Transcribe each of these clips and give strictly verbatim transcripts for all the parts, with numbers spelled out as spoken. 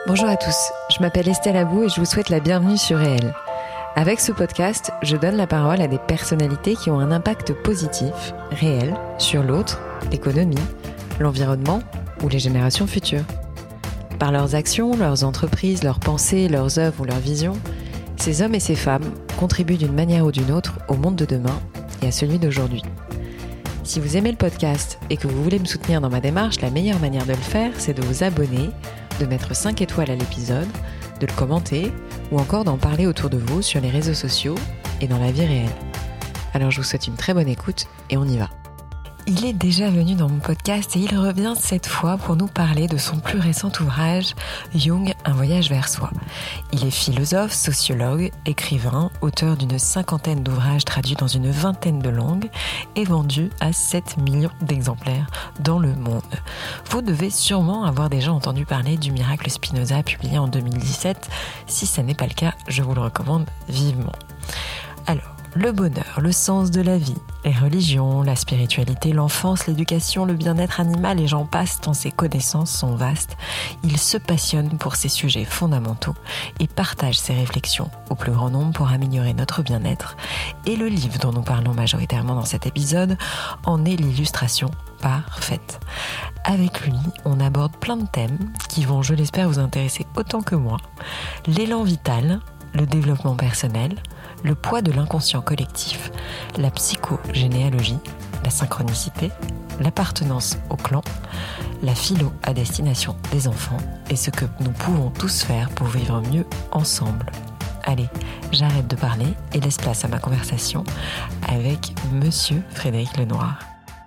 Bonjour à tous, je m'appelle Estelle Abou et je vous souhaite la bienvenue sur Réel. Avec ce podcast, je donne la parole à des personnalités qui ont un impact positif, réel, sur l'autre, l'économie, l'environnement ou les générations futures. Par leurs actions, leurs entreprises, leurs pensées, leurs œuvres ou leurs visions, ces hommes et ces femmes contribuent d'une manière ou d'une autre au monde de demain et à celui d'aujourd'hui. Si vous aimez le podcast et que vous voulez me soutenir dans ma démarche, la meilleure manière de le faire, c'est de vous abonner, de mettre cinq étoiles à l'épisode, de le commenter ou encore d'en parler autour de vous sur les réseaux sociaux et dans la vie réelle. Alors je vous souhaite une très bonne écoute et on y va. Il est déjà venu dans mon podcast et il revient cette fois pour nous parler de son plus récent ouvrage, Jung, un voyage vers soi. Il est philosophe, sociologue, écrivain, auteur d'une cinquantaine d'ouvrages traduits dans une vingtaine de langues et vendus à sept millions d'exemplaires dans le monde. Vous devez sûrement avoir déjà entendu parler du Miracle Spinoza publié en deux mille dix-sept. Si ça n'est pas le cas, je vous le recommande vivement. Alors, le bonheur, le sens de la vie, les religions, la spiritualité, l'enfance, l'éducation, le bien-être animal et j'en passe tant ses connaissances sont vastes. Il se passionne pour ces sujets fondamentaux et partage ses réflexions au plus grand nombre pour améliorer notre bien-être. Et le livre dont nous parlons majoritairement dans cet épisode en est l'illustration parfaite. Avec lui, on aborde plein de thèmes qui vont, je l'espère, vous intéresser autant que moi. L'élan vital, le développement personnel, le poids de l'inconscient collectif, la psychogénéalogie, la synchronicité, l'appartenance au clan, la philo à destination des enfants et ce que nous pouvons tous faire pour vivre mieux ensemble. Allez, j'arrête de parler et laisse place à ma conversation avec Monsieur Frédéric Lenoir.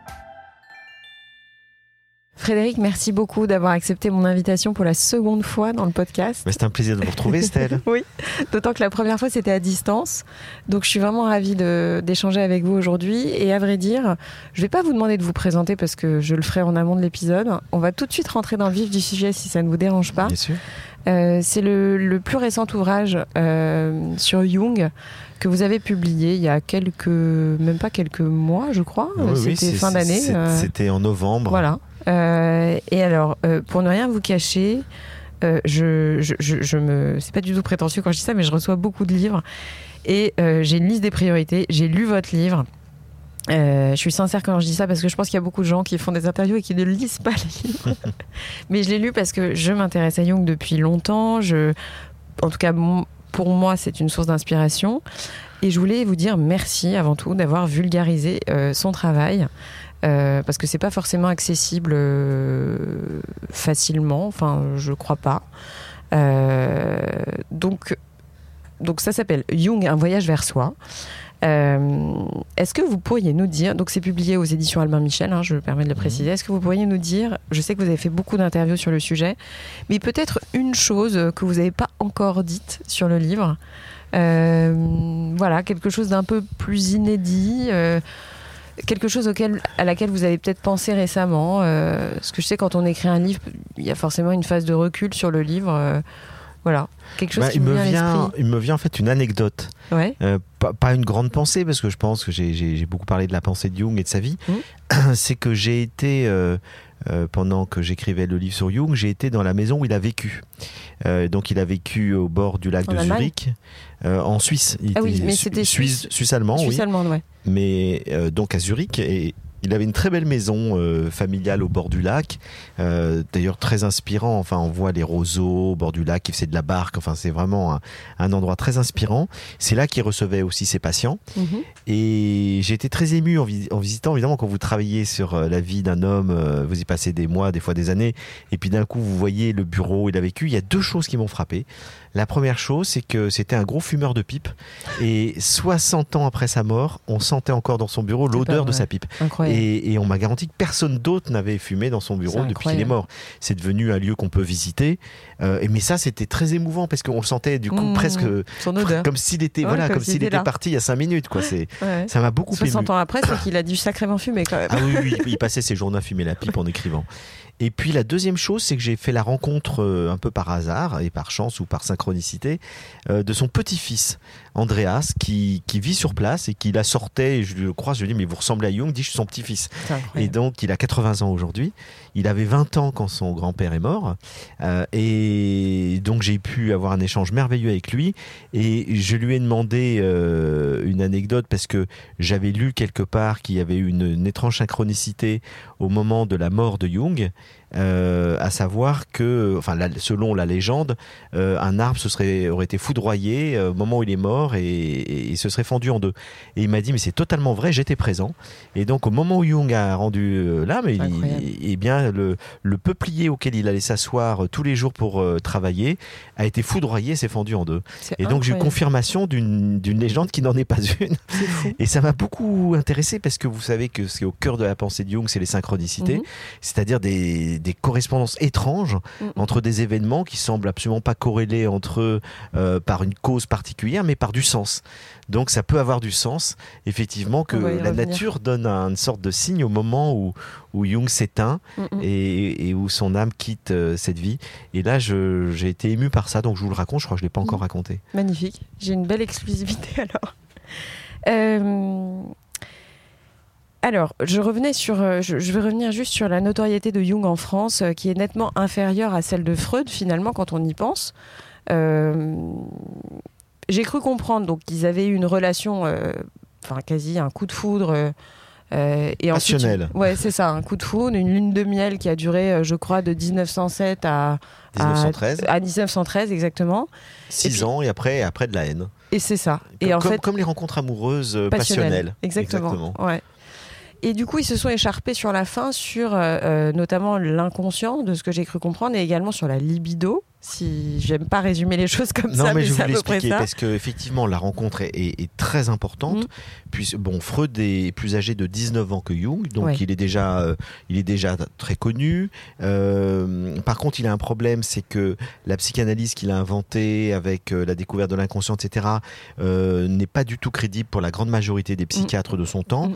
Frédéric, merci beaucoup d'avoir accepté mon invitation pour la seconde fois dans le podcast. Mais c'est un plaisir de vous retrouver, Estelle. Oui, d'autant que la première fois, c'était à distance. Donc, je suis vraiment ravie de, d'échanger avec vous aujourd'hui. Et à vrai dire, je ne vais pas vous demander de vous présenter parce que je le ferai en amont de l'épisode. On va tout de suite rentrer dans le vif du sujet si ça ne vous dérange pas. Bien sûr. Euh, c'est le, le plus récent ouvrage euh, sur Jung que vous avez publié il y a quelques, même pas quelques mois, je crois. Oui, c'était oui, c'est, fin d'année. C'est, euh... C'était en novembre. Voilà. Euh, et alors, euh, pour ne rien vous cacher, euh, je, je, je, je me, c'est pas du tout prétentieux quand je dis ça, mais je reçois beaucoup de livres et euh, j'ai une liste des priorités. J'ai lu votre livre. Euh, je suis sincère quand je dis ça parce que je pense qu'il y a beaucoup de gens qui font des interviews et qui ne lisent pas les livres. Mais je l'ai lu parce que je m'intéresse à Jung depuis longtemps. Je, en tout cas, pour moi, c'est une source d'inspiration. Et je voulais vous dire merci avant tout d'avoir vulgarisé euh, son travail. Euh, parce que c'est pas forcément accessible euh, facilement, enfin je crois pas. Euh, donc, donc ça s'appelle Jung, un voyage vers soi. Euh, est-ce que vous pourriez nous dire, donc c'est publié aux éditions Albin Michel, hein, je me permets de le préciser, est-ce que vous pourriez nous dire, je sais que vous avez fait beaucoup d'interviews sur le sujet, mais peut-être une chose que vous n'avez pas encore dite sur le livre, euh, voilà, quelque chose d'un peu plus inédit, euh, quelque chose auquel, à laquelle vous avez peut-être pensé récemment, euh, parce que je sais quand on écrit un livre, il y a forcément une phase de recul sur le livre, euh, voilà, quelque chose bah, qui me vient, vient à l'esprit. Il me vient en fait une anecdote, ouais. euh, pas, pas une grande pensée, parce que je pense que j'ai, j'ai, j'ai beaucoup parlé de la pensée de Jung et de sa vie, mmh. C'est que j'ai été, euh, euh, pendant que j'écrivais le livre sur Jung, j'ai été dans la maison où il a vécu. Euh, donc il a vécu au bord du lac en de Allemagne. Zurich, euh, en Suisse. Il ah oui, mais su- c'était Suisse, Suisse-allemand, Suisse oui. Suisse-allemande, ouais. Mais euh, donc à Zurich, et il avait une très belle maison euh, familiale au bord du lac, euh, d'ailleurs très inspirant. Enfin, on voit les roseaux au bord du lac, il faisait de la barque. Enfin, c'est vraiment un, un endroit très inspirant. C'est là qu'il recevait aussi ses patients. Mm-hmm. Et j'ai été très ému en, vis- en visitant. Évidemment, quand vous travaillez sur euh, la vie d'un homme, euh, vous y passez des mois, des fois des années, et puis d'un coup, vous voyez le bureau où il a vécu. Il y a deux choses qui m'ont frappé. La première chose, c'est que c'était un gros fumeur de pipe. Et soixante ans après sa mort, on sentait encore dans son bureau l'odeur de sa pipe. Et, et on m'a garanti que personne d'autre n'avait fumé dans son bureau depuis qu'il est mort. C'est devenu un lieu qu'on peut visiter. Euh, et, mais ça, c'était très émouvant parce qu'on le sentait du coup mmh, presque son odeur. Comme s'il était, ouais, voilà, comme, comme s'il, s'il était parti il y a cinq minutes. Quoi. C'est, ouais. Ça m'a beaucoup ému. soixante ans après, c'est qu'il a dû sacrément fumer quand même. Ah oui, oui, il passait ses journées à fumer la pipe en écrivant. Et puis la deuxième chose, c'est que j'ai fait la rencontre euh, un peu par hasard et par chance ou par synchronicité euh, de son petit-fils Andreas qui, qui vit sur place et qui la sortait, et je le croise, je lui dis mais vous ressemblez à Jung, il dit je suis son petit-fils. Et donc il a quatre-vingts ans aujourd'hui, il avait vingt ans quand son grand-père est mort euh, et donc j'ai pu avoir un échange merveilleux avec lui et je lui ai demandé euh, une anecdote parce que j'avais lu quelque part qu'il y avait eu une, une étrange synchronicité au moment de la mort de Jung. Euh, à savoir que, enfin, la, selon la légende, euh, un arbre se serait, aurait été foudroyé euh, au moment où il est mort et, et, et se serait fendu en deux. Et il m'a dit, mais c'est totalement vrai, j'étais présent. Et donc, au moment où Jung a rendu euh, l'âme, et, et bien, le, le peuplier auquel il allait s'asseoir euh, tous les jours pour euh, travailler a été foudroyé, s'est fendu en deux. C'est et donc, incroyable. J'ai eu confirmation d'une, d'une légende qui n'en est pas une. C'est fou. Et ça m'a beaucoup intéressé parce que vous savez que ce qui est au cœur de la pensée de Jung, c'est les synchronicités, mmh. c'est-à-dire des des correspondances étranges mmh. entre des événements qui semblent absolument pas corrélés entre eux euh, par une cause particulière, mais par du sens. Donc ça peut avoir du sens, effectivement, que la revenir. nature donne une sorte de signe au moment où, où Jung s'éteint mmh. et, et où son âme quitte euh, cette vie. Et là, je, j'ai été ému par ça, donc je vous le raconte, je crois que je ne l'ai pas encore mmh. raconté. Magnifique, j'ai une belle exclusivité alors. Euh... Alors, je revenais sur, je, je vais revenir juste sur la notoriété de Jung en France, euh, qui est nettement inférieure à celle de Freud, finalement, quand on y pense. Euh, j'ai cru comprendre donc qu'ils avaient eu une relation, euh, enfin quasi un coup de foudre. Euh, et Passionnel. Ensuite, ouais, c'est ça, un coup de foudre, une lune de miel qui a duré, je crois, de dix-neuf cent sept à dix-neuf cent treize. À, à dix-neuf cent treize, exactement. Six et puis, ans et après, après de la haine. Et c'est ça. Comme, et en comme, fait, comme les rencontres amoureuses passionnelles. passionnelles. Exactement. exactement. Ouais. Et du coup, ils se sont écharpés sur la fin sur euh, notamment l'inconscient, de ce que j'ai cru comprendre, et également sur la libido. Si j'aime pas résumer les choses comme non, ça, mais, mais je c'est vais à peu près l'expliquer ça. Parce que effectivement, la rencontre est, est, est très importante. Mmh. Puis bon, Freud est plus âgé de dix-neuf ans que Jung, donc ouais. il est déjà, euh, il est déjà très connu. Euh, par contre, il a un problème, c'est que la psychanalyse qu'il a inventée avec euh, la découverte de l'inconscient, et cetera, euh, n'est pas du tout crédible pour la grande majorité des psychiatres mmh. de son temps, mmh.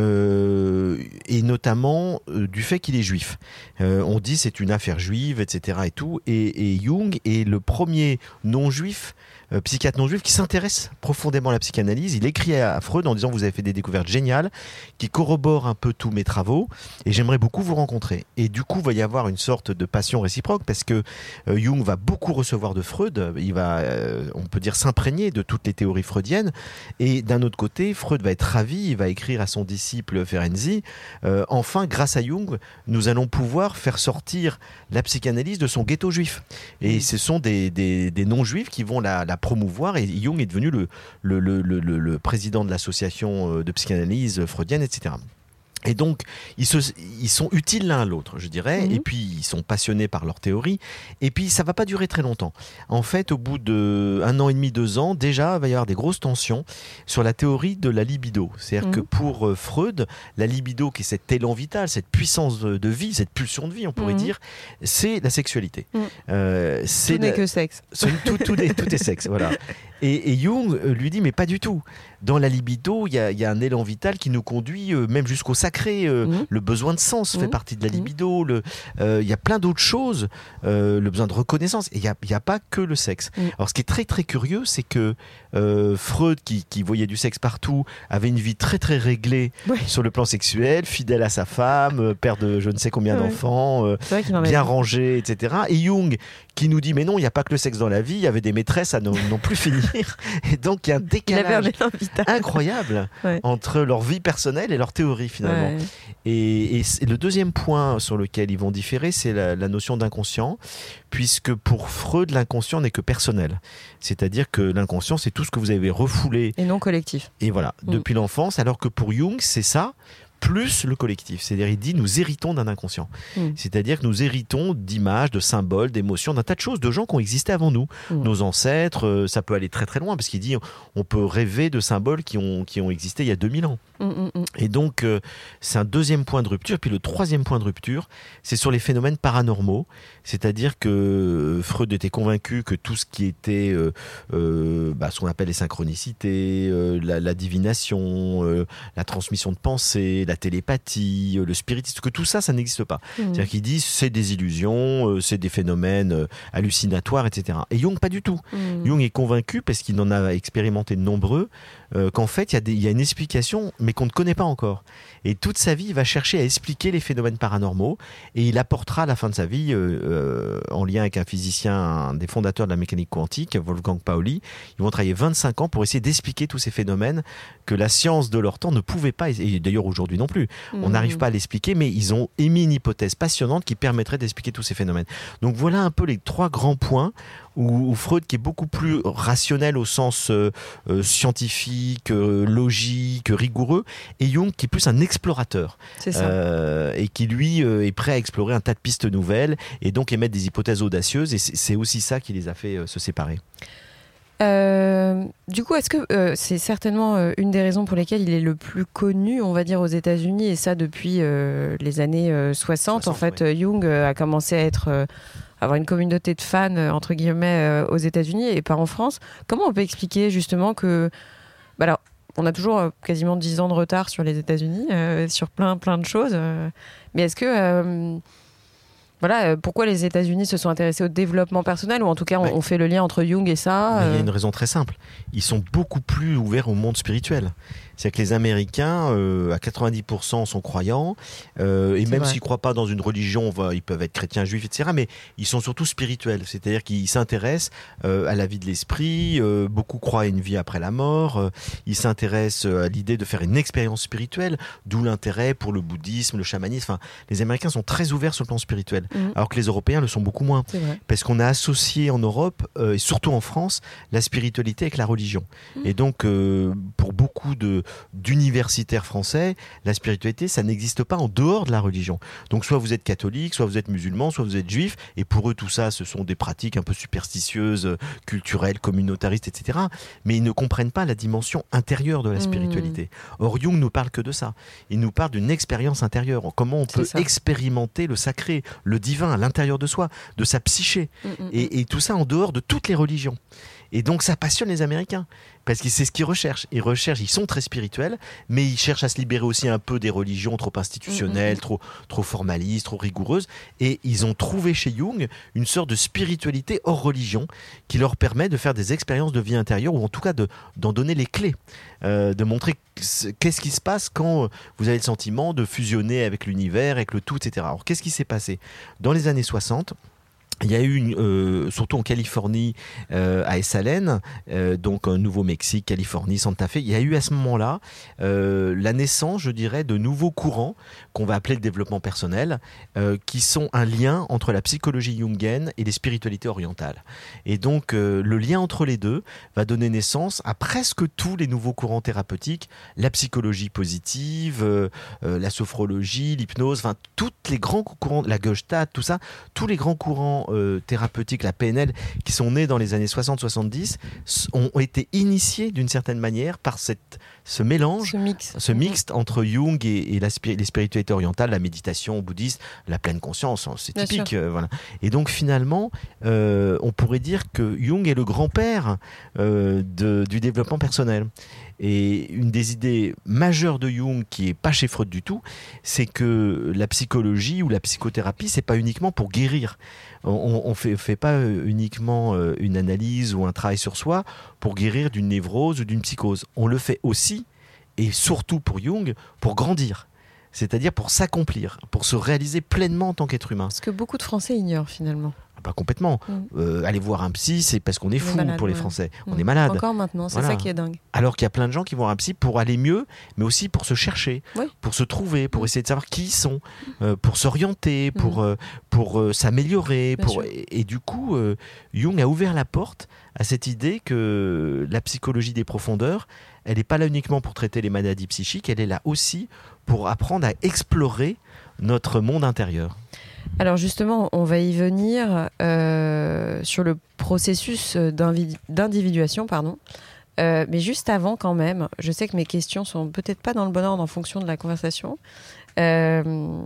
euh, et notamment euh, du fait qu'il est juif. Euh, on dit c'est une affaire juive, et cetera et tout, et, et Jung est le premier non-juif, euh, psychiatre non-juif qui s'intéresse profondément à la psychanalyse. Il écrit à Freud en disant vous avez fait des découvertes géniales qui corroborent un peu tous mes travaux et j'aimerais beaucoup vous rencontrer. Et du coup, il va y avoir une sorte de passion réciproque parce que euh, Jung va beaucoup recevoir de Freud, il va, euh, on peut dire, s'imprégner de toutes les théories freudiennes et d'un autre côté, Freud va être ravi, il va écrire à son disciple Ferenczi euh, enfin, grâce à Jung, nous allons pouvoir faire sortir la psychanalyse de son ghetto juif. Et ce sont des, des, des non-juifs qui vont la, la promouvoir et Jung est devenu le, le, le, le, le président de l'association de psychanalyse freudienne, et cetera. Et donc, ils, se, ils sont utiles l'un à l'autre, je dirais, mmh. et puis ils sont passionnés par leur théorie, et puis ça ne va pas durer très longtemps. En fait, au bout d'un an et demi, deux ans, déjà, il va y avoir des grosses tensions sur la théorie de la libido. C'est-à-dire mmh. que pour euh, Freud, la libido, qui est cet élan vital, cette puissance de, de vie, cette pulsion de vie, on pourrait mmh. dire, c'est la sexualité. Mmh. Euh, c'est tout n'est que sexe. Tout, tout, est, tout est sexe, voilà. Et, et Jung lui dit, mais pas du tout. Dans la libido, il y a, y a un élan vital qui nous conduit euh, même jusqu'au sacré. Euh, mmh. Le besoin de sens mmh. fait partie de la libido. Il euh, y a plein d'autres choses. Euh, le besoin de reconnaissance. Et il n'y a, y a pas que le sexe. Mmh. Alors, ce qui est très, très curieux, c'est que euh, Freud, qui, qui voyait du sexe partout, avait une vie très, très réglée ouais. sur le plan sexuel, fidèle à sa femme, père de je ne sais combien ouais. d'enfants, euh, bien rangé, et cetera. Et Jung, qui nous dit, mais non, il n'y a pas que le sexe dans la vie. Il y avait des maîtresses à non, non plus finir. Et donc, il y a un décalage incroyable ouais. entre leur vie personnelle et leur théorie, finalement. Ouais. Et, et le deuxième point sur lequel ils vont différer, c'est la, la notion d'inconscient, puisque pour Freud, l'inconscient n'est que personnel. C'est-à-dire que l'inconscient, c'est tout ce que vous avez refoulé. Et non collectif. Et voilà, mmh. depuis l'enfance, alors que pour Jung, c'est ça, plus le collectif. C'est-à-dire, il dit, nous héritons d'un inconscient. Mmh. C'est-à-dire que nous héritons d'images, de symboles, d'émotions, d'un tas de choses, de gens qui ont existé avant nous. Mmh. Nos ancêtres, euh, ça peut aller très très loin, parce qu'il dit, on peut rêver de symboles qui ont, qui ont existé il y a deux mille ans. Mmh, mmh. Et donc, euh, c'est un deuxième point de rupture. Puis le troisième point de rupture, c'est sur les phénomènes paranormaux. C'est-à-dire que Freud était convaincu que tout ce qui était euh, euh, bah, ce qu'on appelle les synchronicités, euh, la, la divination, euh, la transmission de pensée, la télépathie, le spiritisme, que tout ça, ça n'existe pas. Mmh. C'est-à-dire qu'il dit c'est des illusions, euh, c'est des phénomènes euh, hallucinatoires, et cetera. Et Jung, pas du tout. Mmh. Jung est convaincu, parce qu'il en a expérimenté de nombreux, euh, qu'en fait, il y, y a une explication, mais qu'on ne connaît pas encore. Et toute sa vie, il va chercher à expliquer les phénomènes paranormaux, et il apportera à la fin de sa vie, euh, euh, en lien avec un physicien, un des fondateurs de la mécanique quantique, Wolfgang Pauli, ils vont travailler vingt-cinq ans pour essayer d'expliquer tous ces phénomènes que la science de leur temps ne pouvait pas, et d'ailleurs aujourd'hui non plus. Mmh. On n'arrive pas à l'expliquer, mais ils ont émis une hypothèse passionnante qui permettrait d'expliquer tous ces phénomènes. Donc voilà un peu les trois grands points où, où Freud, qui est beaucoup plus rationnel au sens euh, euh, scientifique, euh, logique, rigoureux, et Jung qui est plus un explorateur. C'est ça. Euh, et qui lui euh, est prêt à explorer un tas de pistes nouvelles et donc émettre des hypothèses audacieuses, et c'est, c'est aussi ça qui les a fait euh, se séparer. Euh, du coup, est-ce que euh, c'est certainement euh, une des raisons pour lesquelles il est le plus connu, on va dire, aux États-Unis, et ça depuis euh, les années euh, soixante. soixante. En fait, oui. Jung euh, a commencé à être, euh, avoir une communauté de fans, euh, entre guillemets, euh, aux États-Unis et pas en France. Comment on peut expliquer justement que... Bah alors, on a toujours euh, quasiment dix ans de retard sur les États-Unis, euh, sur plein, plein de choses. Euh, mais est-ce que... Euh, Voilà, pourquoi les États-Unis se sont intéressés au développement personnel, ou en tout cas on, ouais. on fait le lien entre Jung et ça. Euh... Il y a une raison très simple. Ils sont beaucoup plus ouverts au monde spirituel. C'est que les Américains, euh, à quatre-vingt-dix pour cent, sont croyants, euh, et c'est même vrai. S'ils ne croient pas dans une religion, va, ils peuvent être chrétiens, juifs, et cetera, mais ils sont surtout spirituels, c'est-à-dire qu'ils s'intéressent euh, à la vie de l'esprit, euh, beaucoup croient à une vie après la mort, euh, ils s'intéressent à l'idée de faire une expérience spirituelle, d'où l'intérêt pour le bouddhisme, le chamanisme. Enfin, les Américains sont très ouverts sur le plan spirituel, mmh. alors que les Européens le sont beaucoup moins, parce qu'on a associé en Europe, euh, et surtout en France, la spiritualité avec la religion. Mmh. Et donc, euh, pour beaucoup de d'universitaires français, la spiritualité, ça n'existe pas en dehors de la religion. Donc soit vous êtes catholique, soit vous êtes musulman, soit vous êtes juif, et pour eux tout ça, ce sont des pratiques un peu superstitieuses, culturelles, communautaristes, et cetera. Mais ils ne comprennent pas la dimension intérieure de la spiritualité. Mmh. Or Jung nous parle que de ça. Il nous parle d'une expérience intérieure. Comment on peut expérimenter le sacré, le divin à l'intérieur de soi, de sa psyché, mmh. et, et tout ça en dehors de toutes les religions. Et donc ça passionne les Américains, parce que c'est ce qu'ils recherchent. Ils recherchent, ils sont très spirituels, mais ils cherchent à se libérer aussi un peu des religions trop institutionnelles, mmh. trop, trop formalistes, trop rigoureuses. Et ils ont trouvé chez Jung une sorte de spiritualité hors religion qui leur permet de faire des expériences de vie intérieure, ou en tout cas de, d'en donner les clés, euh, de montrer qu'est-ce qui se passe quand vous avez le sentiment de fusionner avec l'univers, avec le tout, et cetera. Alors qu'est-ce qui s'est passé ? Dans les années soixante, il y a eu, une, euh, surtout en Californie, euh, à Esalen, euh, donc au Nouveau-Mexique, Californie, Santa Fe, il y a eu à ce moment-là euh, la naissance, je dirais, de nouveaux courants qu'on va appeler le développement personnel, euh, qui sont un lien entre la psychologie jungienne et les spiritualités orientales. Et donc, euh, le lien entre les deux va donner naissance à presque tous les nouveaux courants thérapeutiques, la psychologie positive, euh, euh, la sophrologie, l'hypnose, enfin, tous les grands courants, la Gestalt, tout ça, tous les grands courants Euh, thérapeutiques, la P N L, qui sont nés dans les années soixante soixante-dix, ont été initiés d'une certaine manière par cette, ce mélange, ce mix, ce mixte entre Jung et, et la, les spiritualités orientales, la méditation bouddhiste, la pleine conscience, c'est Bien typique. Euh, voilà. Et donc finalement, euh, on pourrait dire que Jung est le grand-père euh, de, du développement personnel. Et une des idées majeures de Jung, qui est pas chez Freud du tout, c'est que la psychologie ou la psychothérapie, c'est pas uniquement pour guérir. On ne fait, fait pas uniquement une analyse ou un travail sur soi pour guérir d'une névrose ou d'une psychose. On le fait aussi, et surtout pour Jung, pour grandir. C'est-à-dire pour s'accomplir, pour se réaliser pleinement en tant qu'être humain. Ce que beaucoup de Français ignorent finalement. Pas complètement. Mmh. Euh, aller voir un psy, c'est parce qu'on est fou malade, pour les ouais. Français. Mmh. On est malade. Encore maintenant, c'est voilà. ça qui est dingue. Alors qu'il y a plein de gens qui vont voir un psy pour aller mieux, mais aussi pour se chercher, oui. pour se trouver, pour mmh. essayer de savoir qui ils sont, euh, pour s'orienter, pour, mmh. euh, pour euh, s'améliorer. Pour... Et, et du coup, euh, Jung a ouvert la porte à cette idée que la psychologie des profondeurs, elle n'est pas là uniquement pour traiter les maladies psychiques, elle est là aussi pour apprendre à explorer notre monde intérieur. Alors justement, on va y venir euh, sur le processus d'individuation, pardon. Euh, mais juste avant quand même, je sais que mes questions sont peut-être pas dans le bon ordre en fonction de la conversation. Euh,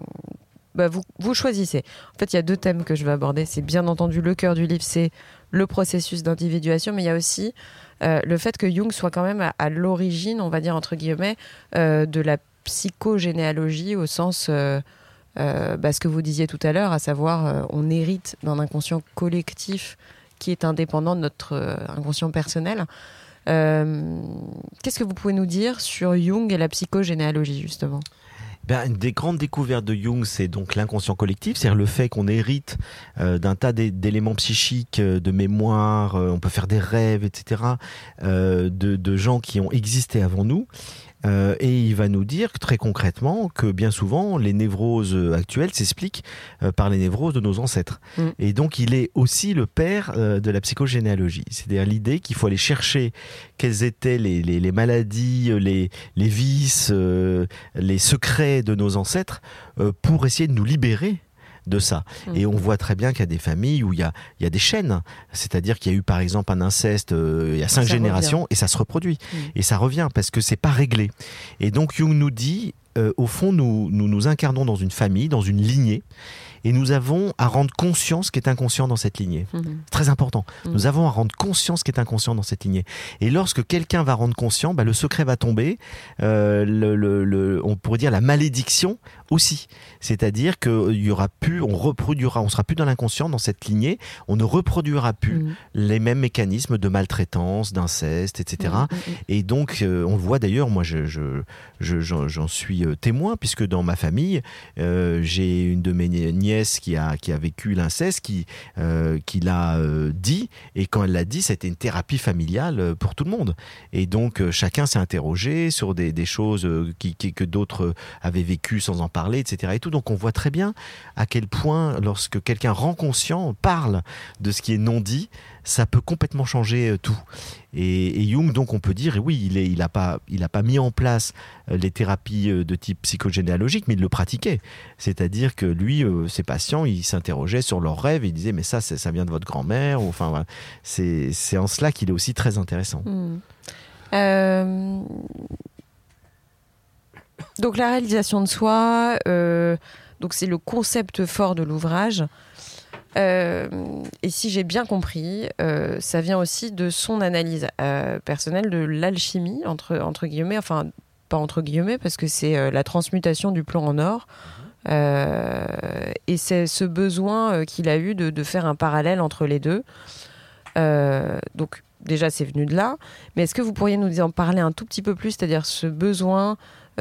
bah vous, vous choisissez. En fait, il y a deux thèmes que je vais aborder. C'est bien entendu le cœur du livre, c'est le processus d'individuation, mais il y a aussi euh, le fait que Jung soit quand même à, à l'origine, on va dire entre guillemets, euh, de la psychogénéalogie au sens, euh, euh, bah, ce que vous disiez tout à l'heure, à savoir euh, on hérite d'un inconscient collectif qui est indépendant de notre euh, inconscient personnel. Euh, qu'est-ce que vous pouvez nous dire sur Jung et la psychogénéalogie, justement ? Ben, une des grandes découvertes de Jung, c'est donc l'inconscient collectif, c'est-à-dire le fait qu'on hérite euh, d'un tas d'éléments psychiques, euh, de mémoire, euh, on peut faire des rêves, et cetera, euh, de, de gens qui ont existé avant nous. Euh, et il va nous dire très concrètement que bien souvent les névroses actuelles s'expliquent euh, par les névroses de nos ancêtres. Mmh. Et donc il est aussi le père euh, de la psychogénéalogie. C'est-à-dire l'idée qu'il faut aller chercher quelles étaient les, les, les maladies, les, les vices, euh, les secrets de nos ancêtres euh, pour essayer de nous libérer de ça. Mmh. Et on voit très bien qu'il y a des familles où il y a, il y a des chaînes. C'est-à-dire qu'il y a eu par exemple un inceste euh, il y a cinq ça générations revient. Et ça se reproduit. Mmh. Et ça revient parce que c'est pas réglé. Et donc Jung nous dit, euh, au fond, nous, nous nous incarnons dans une famille, dans une lignée. Et nous avons à rendre conscient ce qui est inconscient dans cette lignée. Mmh. Très important. Mmh. Nous avons à rendre conscient ce qui est inconscient dans cette lignée. Et lorsque quelqu'un va rendre conscient, bah, le secret va tomber. Euh, le, le, le, on pourrait dire la malédiction aussi. C'est-à-dire qu'il y aura plus, on reproduira, on sera plus dans l'inconscient, dans cette lignée. On ne reproduira plus mmh. les mêmes mécanismes de maltraitance, d'inceste, et cetera. Mmh. Et donc, euh, on le voit d'ailleurs, moi, je, je, je, j'en, j'en suis témoin, puisque dans ma famille, euh, j'ai une de mes nièces qui a, qui a vécu l'inceste, qui, euh, qui l'a euh, dit, et quand elle l'a dit, c'était une thérapie familiale pour tout le monde. Et donc, euh, chacun s'est interrogé sur des, des choses qui, qui, que d'autres avaient vécues sans en parler, et cetera. Et tout. Donc, on voit très bien à quel point, lorsque quelqu'un rend conscient, parle de ce qui est non dit, ça peut complètement changer tout. Et, et Jung, donc, on peut dire, et oui, il est, il a pas, il a pas mis en place les thérapies de type psychogénéalogique, mais il le pratiquait. C'est-à-dire que lui, euh, ses patients, il s'interrogeait sur leurs rêves, et il disait, mais ça, ça vient de votre grand-mère. Ou, enfin, voilà. c'est, c'est en cela qu'il est aussi très intéressant. Mmh. Euh... Donc, la réalisation de soi, euh... donc c'est le concept fort de l'ouvrage. Euh, et si j'ai bien compris, euh, ça vient aussi de son analyse euh, personnelle de l'alchimie, entre, entre guillemets, enfin, pas entre guillemets, parce que c'est euh, la transmutation du plomb en or. Euh, et c'est ce besoin euh, qu'il a eu de, de faire un parallèle entre les deux. Euh, donc, déjà, c'est venu de là. Mais est-ce que vous pourriez nous en parler un tout petit peu plus, c'est-à-dire ce besoin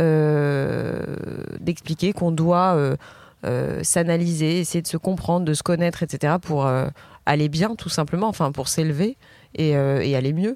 euh, d'expliquer qu'on doit... Euh, Euh, s'analyser, essayer de se comprendre, de se connaître, et cetera pour euh, aller bien, tout simplement, enfin pour s'élever et, euh, et aller mieux.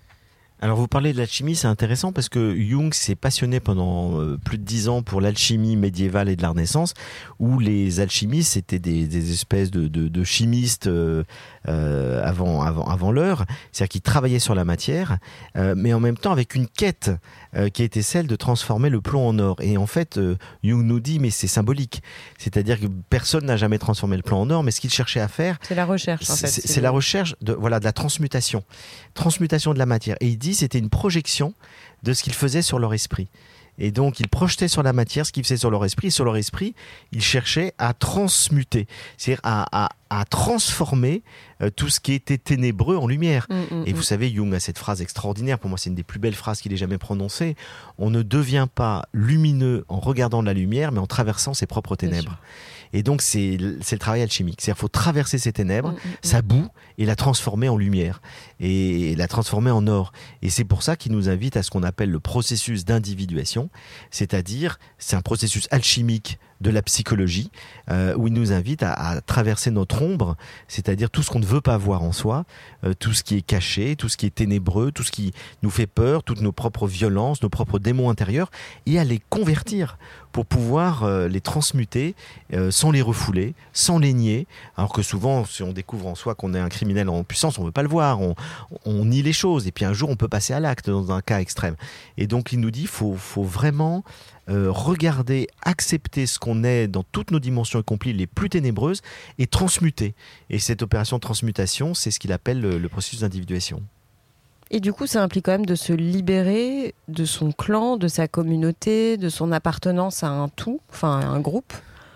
Alors vous parlez de l'alchimie, c'est intéressant parce que Jung s'est passionné pendant euh, plus de dix ans pour l'alchimie médiévale et de la Renaissance, où les alchimistes c'était des, des espèces de, de, de chimistes euh, euh, avant, avant, avant l'heure, c'est-à-dire qu'ils travaillaient sur la matière, euh, mais en même temps avec une quête euh, qui était celle de transformer le plomb en or. Et en fait, euh, Jung nous dit, mais c'est symbolique, c'est-à-dire que personne n'a jamais transformé le plomb en or, mais ce qu'il cherchait à faire, c'est la recherche. En fait, c'est, c'est, c'est la recherche de, voilà, de la transmutation, transmutation de la matière. Et il dit c'était une projection de ce qu'ils faisaient sur leur esprit. Et donc, ils projetaient sur la matière ce qu'ils faisaient sur leur esprit. Et sur leur esprit, ils cherchaient à transmuter, c'est-à-dire à, à, à transformer euh, tout ce qui était ténébreux en lumière. Mmh, mmh, et vous mmh. savez, Jung a cette phrase extraordinaire, pour moi c'est une des plus belles phrases qu'il ait jamais prononcées. On ne devient pas lumineux en regardant la lumière, mais en traversant ses propres ténèbres. Et donc, c'est, c'est le travail alchimique. C'est-à-dire qu'il faut traverser ces ténèbres, mmh, sa boue, et la transformer en lumière. Et la transformer en or. Et c'est pour ça qu'il nous invite à ce qu'on appelle le processus d'individuation. C'est-à-dire, c'est un processus alchimique de la psychologie, euh, où il nous invite à, à traverser notre ombre, c'est-à-dire tout ce qu'on ne veut pas voir en soi, euh, tout ce qui est caché, tout ce qui est ténébreux, tout ce qui nous fait peur, toutes nos propres violences, nos propres démons intérieurs, et à les convertir pour pouvoir euh, les transmuter euh, sans les refouler, sans les nier, alors que souvent, si on découvre en soi qu'on est un criminel en puissance, on ne veut pas le voir, on, on nie les choses, et puis un jour on peut passer à l'acte dans un cas extrême. Et donc il nous dit, il faut, faut vraiment euh, regarder, accepter ce qu'on est dans toutes nos dimensions accomplies les plus ténébreuses, et transmuter. Et cette opération de transmutation, c'est ce qu'il appelle le, le processus d'individuation. Et du coup, ça implique quand même de se libérer de son clan, de sa communauté, de son appartenance à un tout, enfin à un groupe.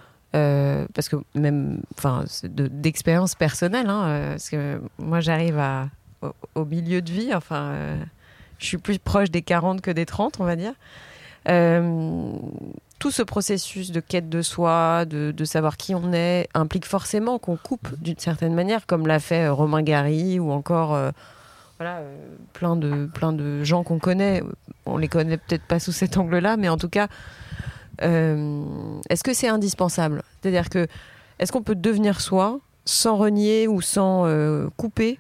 Euh, parce que même, enfin, de, d'expérience personnelle, hein, euh, parce que moi j'arrive à, au, au milieu de vie, enfin, euh, je suis plus proche des quarante que des trente, on va dire. Euh, tout ce processus de quête de soi, de, de savoir qui on est, implique forcément qu'on coupe d'une certaine manière, comme l'a fait Romain Gary ou encore euh, voilà, euh, plein, de, plein de gens qu'on connaît. On les connaît peut-être pas sous cet angle-là, mais en tout cas, euh, est-ce que c'est indispensable ? C'est-à-dire que, est-ce qu'on peut devenir soi sans renier ou sans euh, couper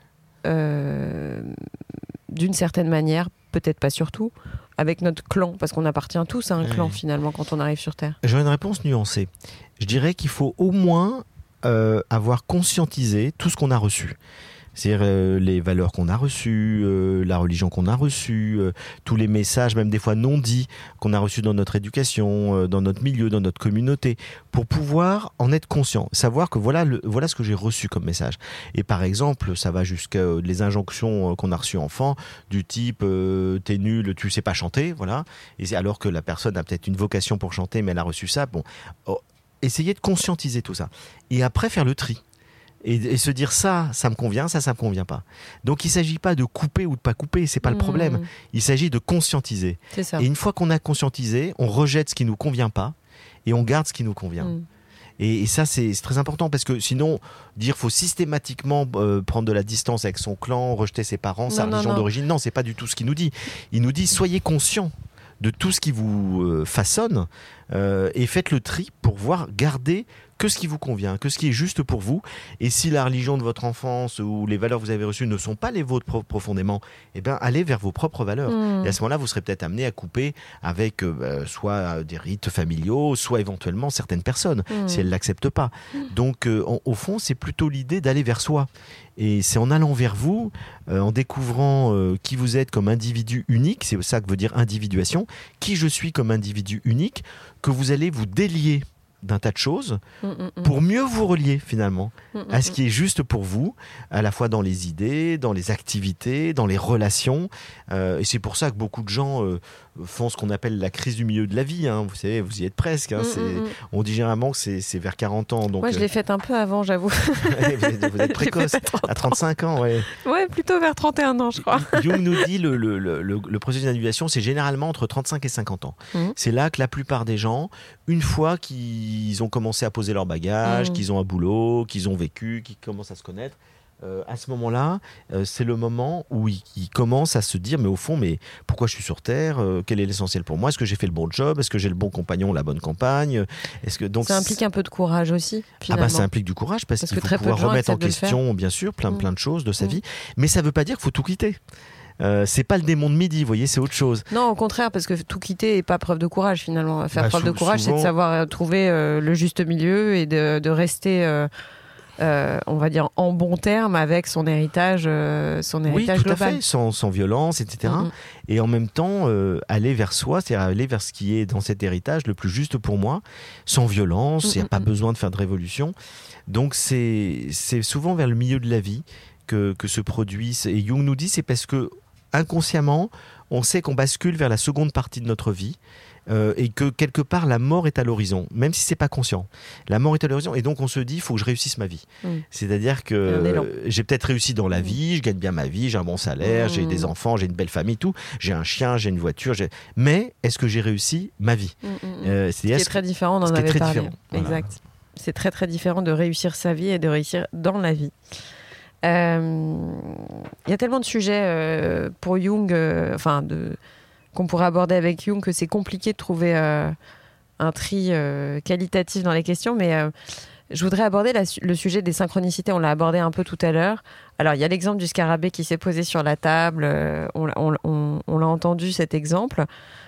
euh, d'une certaine manière, peut-être pas surtout, avec notre clan, parce qu'on appartient tous à un clan, oui. finalement, quand on arrive sur Terre. J'aurais une réponse nuancée. Je dirais qu'il faut au moins euh, avoir conscientisé tout ce qu'on a reçu. C'est-à-dire euh, les valeurs qu'on a reçues, euh, la religion qu'on a reçue, euh, tous les messages, même des fois non dits, qu'on a reçus dans notre éducation, euh, dans notre milieu, dans notre communauté, pour pouvoir en être conscient, savoir que voilà, le, voilà ce que j'ai reçu comme message. Et par exemple, ça va jusqu'à euh, les injonctions euh, qu'on a reçues enfant, du type euh, t'es nul, tu sais pas chanter, voilà. Et alors que la personne a peut-être une vocation pour chanter, mais elle a reçu ça. Bon, oh, essayez de conscientiser tout ça. Et après, faire le tri. Et, et se dire ça, ça me convient, ça, ça me convient pas. Donc il ne s'agit pas de couper ou de pas couper, c'est pas mmh. le problème. Il s'agit de conscientiser. C'est ça. Et une fois qu'on a conscientisé, on rejette ce qui nous convient pas et on garde ce qui nous convient. Mmh. Et, et ça, c'est, c'est très important parce que sinon, dire faut systématiquement euh, prendre de la distance avec son clan, rejeter ses parents, non, sa non, religion non. d'origine, non, c'est pas du tout ce qu'il nous dit. Il nous dit soyez conscients de tout ce qui vous euh, façonne euh, et faites le tri pour voir garder que ce qui vous convient, que ce qui est juste pour vous. Et si la religion de votre enfance ou les valeurs que vous avez reçues ne sont pas les vôtres profondément, eh bien, allez vers vos propres valeurs. Mmh. Et à ce moment-là, vous serez peut-être amené à couper avec euh, soit des rites familiaux, soit éventuellement certaines personnes, mmh. si elles ne l'acceptent pas. Mmh. Donc, euh, en, au fond, c'est plutôt l'idée d'aller vers soi. Et c'est en allant vers vous, euh, en découvrant euh, qui vous êtes comme individu unique, c'est ça que veut dire individuation, qui je suis comme individu unique, que vous allez vous délier d'un tas de choses mmh, mmh. pour mieux vous relier finalement mmh, à ce qui est juste pour vous, à la fois dans les idées, dans les activités, dans les relations. Euh, et c'est pour ça que beaucoup de gens euh, font ce qu'on appelle la crise du milieu de la vie. Hein. Vous savez, vous y êtes presque. Hein. Mmh, c'est, mmh. On dit généralement que c'est, c'est vers quarante ans. Donc, Moi, je l'ai faite un peu avant, j'avoue. vous êtes, vous êtes précoce, à trente-cinq ans. Ouais. ouais, plutôt vers trente et un ans, je crois. Jung nous dit le, le, le, le, le processus d'individuation, c'est généralement entre trente-cinq et cinquante ans. Mmh. C'est là que la plupart des gens, une fois qu'ils ont commencé à poser leurs bagages, mmh. qu'ils ont un boulot, qu'ils ont vécu, qu'ils commencent à se connaître, Euh, à ce moment-là, euh, c'est le moment où ils, ils commencent à se dire mais au fond, mais pourquoi je suis sur Terre euh, Quel est l'essentiel pour moi Est-ce que j'ai fait le bon job Est-ce que j'ai le bon compagnon, la bonne compagne Est-ce que donc ça implique un peu de courage aussi. Finalement. Ah bah ça implique du courage parce, parce qu'il faut très pouvoir remettre en question, bien sûr, plein mmh. plein de choses de sa mmh. vie. Mais ça ne veut pas dire qu'il faut tout quitter. Euh, c'est pas le démon de midi, vous voyez, c'est autre chose. Non, au contraire, parce que tout quitter n'est pas preuve de courage finalement. Faire bah, preuve sou- de courage, souvent... c'est de savoir trouver euh, le juste milieu et de, de rester. Euh, Euh, on va dire en bon terme avec son héritage, euh, son héritage oui, tout global. à fait, sans, sans violence, et cetera. Mm-hmm. Et en même temps, euh, aller vers soi, c'est-à-dire aller vers ce qui est dans cet héritage le plus juste pour moi, sans violence. Il mm-hmm. n'y a pas besoin de faire de révolution. Donc c'est c'est souvent vers le milieu de la vie que que se produit. Et Jung nous dit, c'est parce que inconsciemment, on sait qu'on bascule vers la seconde partie de notre vie. Euh, et que quelque part la mort est à l'horizon, même si c'est pas conscient. La mort est à l'horizon et donc on se dit il faut que je réussisse ma vie. Mmh. C'est-à-dire que euh, j'ai peut-être réussi dans la vie, je gagne bien ma vie, j'ai un bon salaire, mmh. j'ai des enfants, j'ai une belle famille, tout. J'ai un chien, j'ai une voiture. J'ai... Mais est-ce que j'ai réussi ma vie mmh. euh, C'est ce qui est très différent, on en avait parlé. Voilà. Exact. C'est très très différent de réussir sa vie et de réussir dans la vie. Il euh, y a tellement de sujets euh, pour Jung, euh, enfin de qu'on pourrait aborder avec Jung, que c'est compliqué de trouver euh, un tri euh, qualitatif dans les questions, mais euh, je voudrais aborder la, le sujet des synchronicités. On l'a abordé un peu tout à l'heure. Alors, il y a l'exemple du scarabée qui s'est posé sur la table. Euh, on, on, on, on l'a entendu, cet exemple.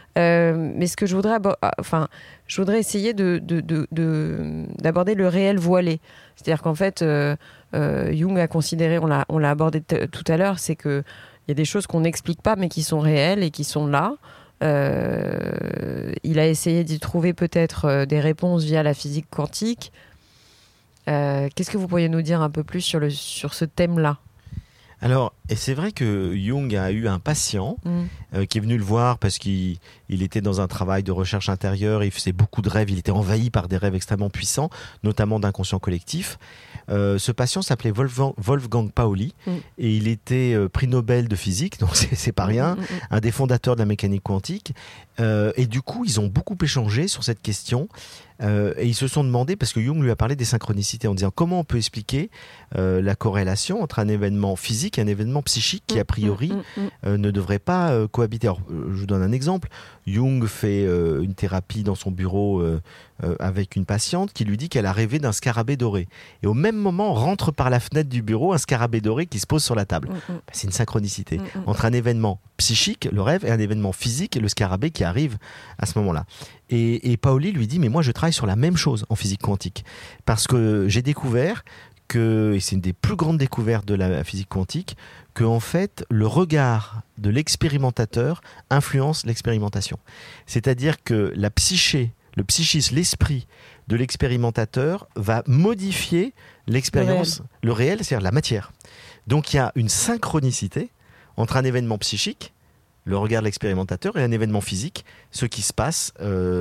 Euh, mais ce que je voudrais, abo- enfin, je voudrais essayer de, de, de, de, d'aborder le réel voilé. C'est-à-dire qu'en fait, euh, euh, Jung a considéré, on l'a, on l'a abordé t- tout à l'heure, c'est que il y a des choses qu'on n'explique pas, mais qui sont réelles et qui sont là. Euh, il a essayé d'y trouver peut-être euh, des réponses via la physique quantique. Euh, qu'est-ce que vous pourriez nous dire un peu plus sur, le, sur ce thème-là ? Alors, et c'est vrai que Jung a eu un patient mmh. euh, qui est venu le voir parce qu'il il était dans un travail de recherche intérieure, il faisait beaucoup de rêves, il était envahi par des rêves extrêmement puissants, notamment d'inconscient collectif. Euh, ce patient s'appelait Wolfgang, Wolfgang Pauli mmh. et il était euh, prix Nobel de physique, donc c'est, c'est pas rien, mmh, mmh. un des fondateurs de la mécanique quantique. Euh, et du coup, ils ont beaucoup échangé sur cette question. Euh, et ils se sont demandé, parce que Jung lui a parlé des synchronicités en disant comment on peut expliquer euh, la corrélation entre un événement physique et un événement psychique qui a priori euh, ne devrait pas euh, cohabiter. Alors, je vous donne un exemple. Jung fait euh, une thérapie dans son bureau euh, euh, avec une patiente qui lui dit qu'elle a rêvé d'un scarabée doré. Et au même moment, rentre par la fenêtre du bureau un scarabée doré qui se pose sur la table. Mm-hmm. Ben, c'est une synchronicité mm-hmm. entre un événement psychique, le rêve, et un événement physique, le scarabée qui arrive à ce moment-là. Et, et Pauli lui dit, mais moi je travaille sur la même chose en physique quantique. Parce que j'ai découvert que, et c'est une des plus grandes découvertes de la physique quantique, que en fait le regard de l'expérimentateur influence l'expérimentation. C'est-à-dire que la psyché, le psychisme, l'esprit de l'expérimentateur va modifier l'expérience, le réel, le réel c'est-à-dire la matière. Donc il y a une synchronicité entre un événement psychique, le regard de l'expérimentateur, et un événement physique, ce qui se passe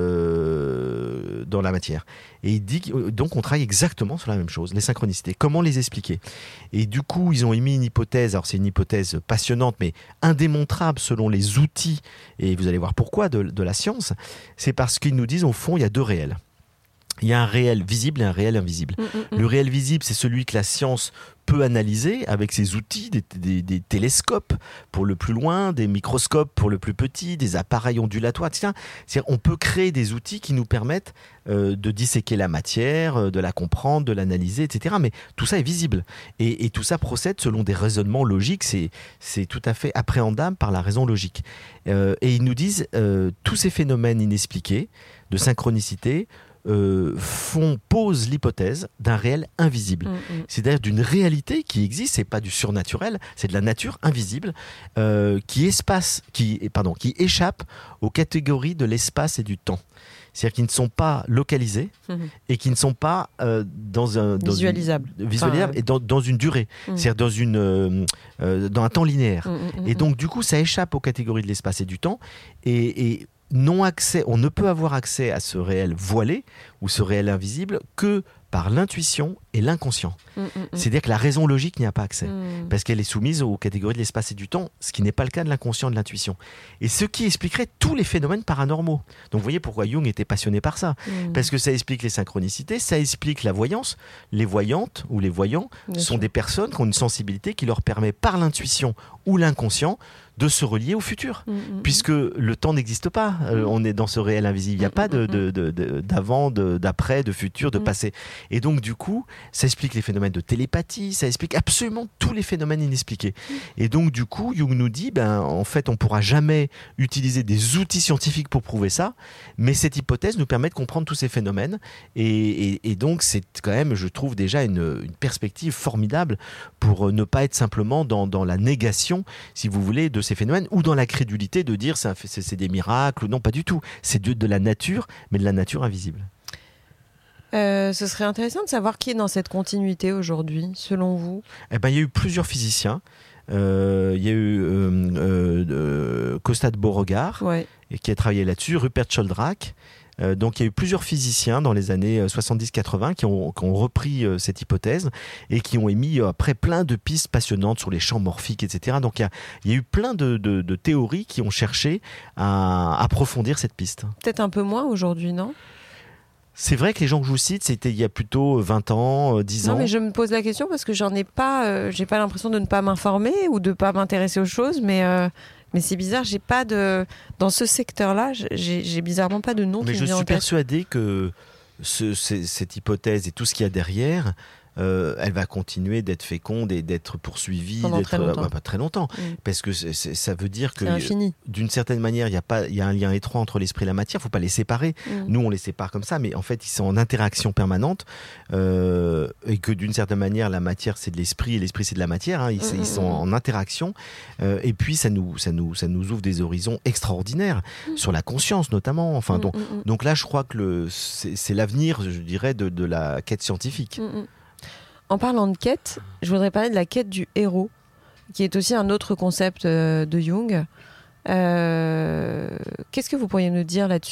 euh, dans la matière. Et il dit donc on travaille exactement sur la même chose, les synchronicités. Comment les expliquer ? Et du coup, ils ont émis une hypothèse, alors c'est une hypothèse passionnante, mais indémontrable selon les outils, et vous allez voir pourquoi, de, de la science. C'est parce qu'ils nous disent, au fond, il y a deux réels. Il y a un réel visible et un réel invisible. Mmh, mmh. Le réel visible, c'est celui que la science peut analyser avec ses outils, des, des, des télescopes pour le plus loin, des microscopes pour le plus petit, des appareils ondulatoires. Tiens, c'est-à-dire, on peut créer des outils qui nous permettent euh, de disséquer la matière, de la comprendre, de l'analyser, et cetera. Mais tout ça est visible. Et, et tout ça procède selon des raisonnements logiques. C'est, c'est tout à fait appréhendable par la raison logique. Euh, et ils nous disent, euh, tous ces phénomènes inexpliqués de synchronicité Euh, font, posent l'hypothèse d'un réel invisible. Mmh, mmh. C'est-à-dire d'une réalité qui existe, c'est pas du surnaturel, c'est de la nature invisible euh, qui, espace, qui, pardon, qui échappe aux catégories de l'espace et du temps. C'est-à-dire qu'ils ne sont pas localisés mmh. et qui ne sont pas euh, dans un... Dans visualisables. Une, visualisables enfin, et dans, dans une durée, mmh. c'est-à-dire dans, une, euh, euh, dans un temps linéaire. Mmh, mmh, et donc, du coup, ça échappe aux catégories de l'espace et du temps. Et... et non accès, on ne peut avoir accès à ce réel voilé ou ce réel invisible que par l'intuition et l'inconscient. Mmh, mmh. C'est-à-dire que la raison logique n'y a pas accès, mmh. parce qu'elle est soumise aux catégories de l'espace et du temps, ce qui n'est pas le cas de l'inconscient et de l'intuition. Et ce qui expliquerait tous les phénomènes paranormaux. Donc vous voyez pourquoi Jung était passionné par ça. Mmh. Parce que ça explique les synchronicités, ça explique la voyance. Les voyantes ou les voyants Bien sont sûr. Des personnes qui ont une sensibilité qui leur permet par l'intuition ou l'inconscient de se relier au futur, mmh, puisque le temps n'existe pas. Euh, on est dans ce réel invisible. Il n'y a pas de, de, de, de, d'avant, de, d'après, de futur, de mmh. passé. Et donc, du coup, ça explique les phénomènes de télépathie, ça explique absolument tous les phénomènes inexpliqués. Mmh. Et donc, du coup, Jung nous dit, ben, en fait, on ne pourra jamais utiliser des outils scientifiques pour prouver ça, mais cette hypothèse nous permet de comprendre tous ces phénomènes. Et, et, et donc, c'est quand même, je trouve, déjà une, une perspective formidable pour ne pas être simplement dans, dans la négation, si vous voulez, de ces phénomènes, ou dans la crédulité de dire ça, c'est, c'est des miracles, ou non, pas du tout. C'est de, de la nature, mais de la nature invisible. Euh, ce serait intéressant de savoir qui est dans cette continuité aujourd'hui, selon vous. Eh ben, il y a eu plusieurs physiciens. Euh, il y a eu euh, euh, euh, Costa de Beauregard, ouais. qui a travaillé là-dessus, Rupert Sheldrake. Euh, donc il y a eu plusieurs physiciens dans les années soixante-dix quatre-vingts qui ont, qui ont repris euh, cette hypothèse et qui ont émis euh, après plein de pistes passionnantes sur les champs morphiques, et cetera. Donc il y a, il y a eu plein de, de, de théories qui ont cherché à approfondir cette piste. Peut-être un peu moins aujourd'hui, non ? C'est vrai que les gens que je vous cite, c'était il y a plutôt vingt ans, dix ans. Non, mais je me pose la question parce que j'en ai pas, euh, j'ai pas l'impression de ne pas m'informer ou de pas m'intéresser aux choses, mais... Euh... Mais c'est bizarre, j'ai pas de dans ce secteur-là, j'ai, j'ai bizarrement pas de nom mais qui me vient en tête. Mais je suis persuadé que ce, c- cette hypothèse et tout ce qu'il y a derrière, euh, elle va continuer d'être féconde et d'être poursuivie pendant d'être, très longtemps. Bah, pas très longtemps, mmh. parce que c'est, c'est, ça veut dire que c'est infini. D'une certaine manière, il y a pas, il y a un lien étroit entre l'esprit et la matière. Faut pas les séparer. Mmh. Nous, on les sépare comme ça, mais en fait, ils sont en interaction permanente euh, et que d'une certaine manière, la matière c'est de l'esprit et l'esprit c'est de la matière. Hein. Ils, mmh. ils sont en interaction euh, et puis ça nous, ça nous, ça nous ouvre des horizons extraordinaires mmh. sur la conscience notamment. Enfin, mmh. donc, mmh. donc là, je crois que le, c'est, c'est l'avenir, je dirais, de, de la quête scientifique. Mmh. En parlant de quête, je voudrais parler de la quête du héros, qui est aussi un autre concept de Jung. Euh, qu'est-ce que vous pourriez nous dire là-dessus ?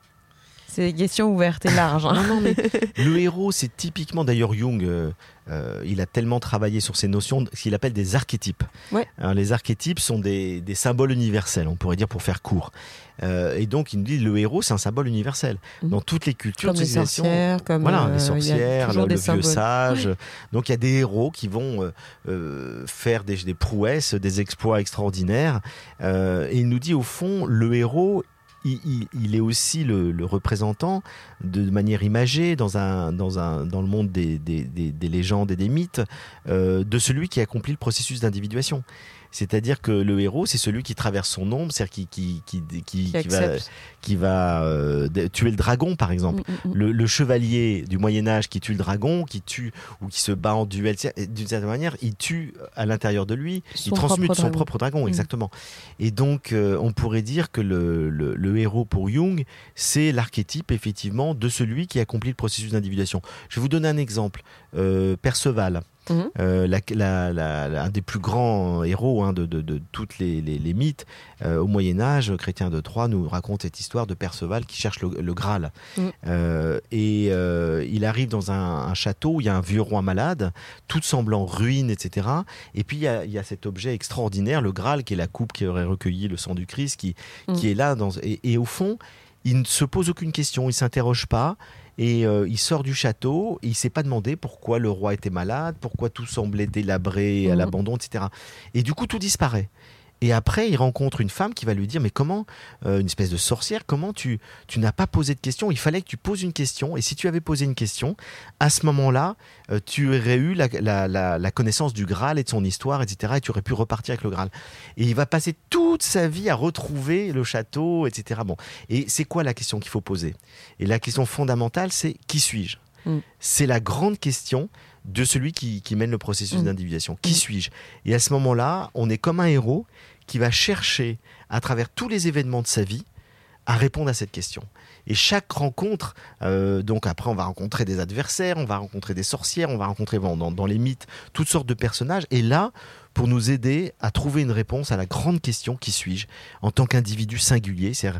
C'est une question ouverte et large. Hein. Non, non, mais le héros, c'est typiquement, d'ailleurs Jung, euh, euh, il a tellement travaillé sur ces notions, ce qu'il appelle des archétypes. Ouais. Alors, les archétypes sont des, des symboles universels, on pourrait dire pour faire court. Euh, et donc, il nous dit le héros, c'est un symbole universel. Mmh. Dans toutes les cultures, comme les sorcières, comme voilà, euh, les sorcières, le, le vieux symboles. sage. Ouais. Donc, il y a des héros qui vont euh, euh, faire des, des prouesses, des exploits extraordinaires. Euh, et il nous dit, au fond, le héros, Il, il, il est aussi le, le représentant de manière imagée dans, un, dans, un, dans le monde des, des, des, des légendes et des mythes euh, de celui qui accomplit le processus d'individuation. C'est-à-dire que le héros, c'est celui qui traverse son ombre, c'est-à-dire qui, qui, qui, qui, qui, qui va, qui va euh, tuer le dragon, par exemple. Mmh, mmh. Le, le chevalier du Moyen-Âge qui tue le dragon, qui tue ou qui se bat en duel, d'une certaine manière, il tue à l'intérieur de lui, son il transmute propre son dragon. propre dragon, mmh. exactement. Et donc, euh, on pourrait dire que le, le, le héros pour Jung, c'est l'archétype, effectivement, de celui qui accomplit le processus d'individuation. Je vais vous donner un exemple. Euh, Perceval. Mmh. Euh, la, la, la, la, un des plus grands héros hein, de, de, de toutes les, les, les mythes euh, au Moyen-Âge, Chrétien de Troyes nous raconte cette histoire de Perceval qui cherche le, le Graal. Mmh. Euh, et euh, il arrive dans un, un château où il y a un vieux roi malade, tout semble en ruine, et cetera. Et puis il y a, il y a cet objet extraordinaire, le Graal, qui est la coupe qui aurait recueilli le sang du Christ, qui, mmh. qui est là. Dans, et, et au fond, il ne se pose aucune question, il ne s'interroge pas. Et euh, il sort du château, et il ne s'est pas demandé pourquoi le roi était malade, pourquoi tout semblait délabré, à mmh. l'abandon, et cetera. Et du coup, tout disparaît. Et après, il rencontre une femme qui va lui dire « Mais comment, euh, une espèce de sorcière, comment tu, tu n'as pas posé de question ? Il fallait que tu poses une question. Et si tu avais posé une question, à ce moment-là, euh, tu aurais eu la, la, la, la connaissance du Graal et de son histoire, et cetera. Et tu aurais pu repartir avec le Graal. » Et il va passer toute sa vie à retrouver le château, et cetera. Bon. Et c'est quoi la question qu'il faut poser ? Et la question fondamentale, c'est « Qui suis-je » mmh. C'est la grande question de celui qui, qui mène le processus mmh. d'individuation. Qui mmh. suis-je ? Et à ce moment-là, on est comme un héros qui va chercher, à travers tous les événements de sa vie, à répondre à cette question. Et chaque rencontre, euh, donc après on va rencontrer des adversaires, on va rencontrer des sorcières, on va rencontrer dans, dans les mythes toutes sortes de personnages. Et là, pour nous aider à trouver une réponse à la grande question « Qui suis-je ?» en tant qu'individu singulier. C'est-à-dire,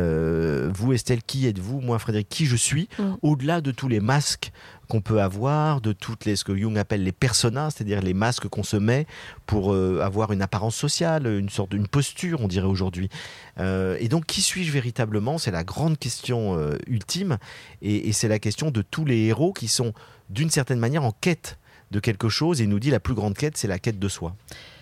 euh, vous Estelle, qui êtes-vous ? Moi Frédéric, qui je suis ? mmh. Au-delà de tous les masques qu'on peut avoir, de toutes les, ce que Jung appelle les personas, c'est-à-dire les masques qu'on se met pour euh, avoir une apparence sociale, une sorte d'une posture, on dirait aujourd'hui. Euh, et donc, qui suis-je véritablement ? C'est la grande question euh, ultime, et, et c'est la question de tous les héros qui sont, d'une certaine manière, en quête de quelque chose, et il nous dit la plus grande quête, c'est la quête de soi.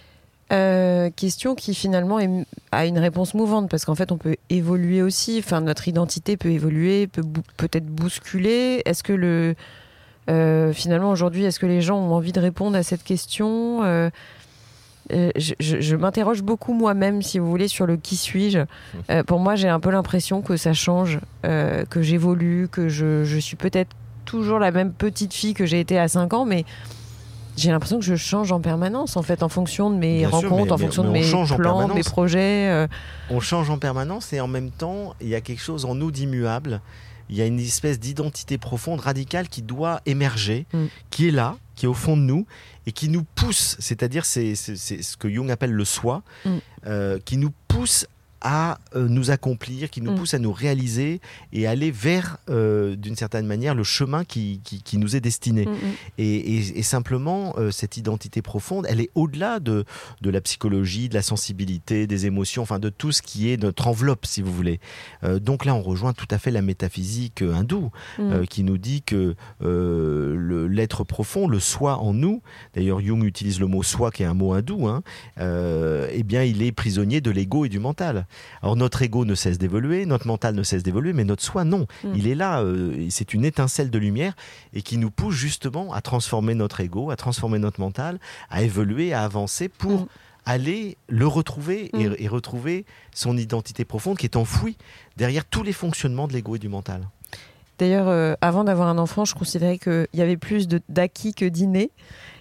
Euh, question qui finalement est, a une réponse mouvante, parce qu'en fait on peut évoluer aussi, enfin, notre identité peut évoluer, peut bou- peut-être bousculer. Est-ce que le, euh, finalement aujourd'hui, est-ce que les gens ont envie de répondre à cette question ? euh, euh, je, je, je m'interroge beaucoup moi-même, si vous voulez, sur le qui suis-je. Euh, pour moi, j'ai un peu l'impression que ça change, euh, que j'évolue, que je, je suis peut-être toujours la même petite fille que j'ai été à cinq ans, mais j'ai l'impression que je change en permanence, en fait, en fonction de mes Bien rencontres, sûr, mais, en fonction mais, mais de mes plans, mes projets. Euh... On change en permanence, et en même temps, il y a quelque chose en nous d'immuable. Il y a une espèce d'identité profonde, radicale, qui doit émerger, mm. qui est là, qui est au fond de nous, et qui nous pousse, c'est-à-dire c'est, c'est, c'est ce que Jung appelle le soi, mm. euh, qui nous pousse à euh, nous accomplir, qui nous mmh. pousse à nous réaliser et aller vers, euh, d'une certaine manière, le chemin qui, qui, qui nous est destiné. Mmh. Et, et, et simplement, euh, cette identité profonde, elle est au-delà de, de la psychologie, de la sensibilité, des émotions, enfin de tout ce qui est notre enveloppe, si vous voulez. Euh, donc là, on rejoint tout à fait la métaphysique hindoue, mmh. euh, qui nous dit que euh, le, l'être profond, le soi en nous, d'ailleurs Jung utilise le mot soi, qui est un mot hindou, hein, euh, eh bien, il est prisonnier de l'ego et du mental. Alors notre ego ne cesse d'évoluer, notre mental ne cesse d'évoluer, mais notre soi non. Mmh. Il est là, euh, c'est une étincelle de lumière, et qui nous pousse justement à transformer notre ego, à transformer notre mental, à évoluer, à avancer pour mmh. aller le retrouver mmh. et, et retrouver son identité profonde qui est enfouie derrière tous les fonctionnements de l'ego et du mental. D'ailleurs, euh, avant d'avoir un enfant, je considérais qu'il y avait plus de, d'acquis que d'inné.